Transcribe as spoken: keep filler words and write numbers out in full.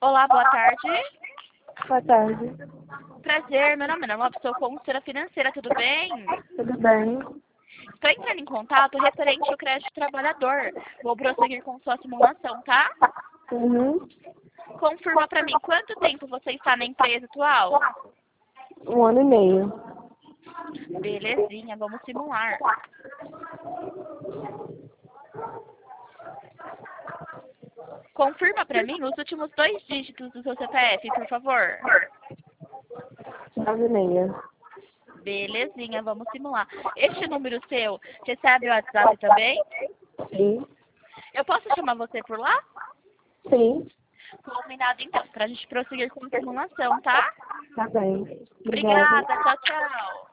Olá, boa tarde. Boa tarde. Prazer, meu nome é Nova, sou consultora financeira, tudo bem? Tudo bem? Estou entrando em contato referente ao crédito trabalhador. Vou prosseguir com sua simulação, tá? Uhum. Confirma para mim quanto tempo você está na empresa atual? Um ano e meio. Belezinha, vamos simular. Confirma para mim os últimos dois dígitos do seu C P F, por favor. Nove e meia. Belezinha, vamos simular. Este número seu recebe o WhatsApp também? Sim. Eu posso chamar você por lá? Sim. Combinado então, para a gente prosseguir com a simulação, tá? Tá bem. Obrigada. Obrigada, tchau, tchau.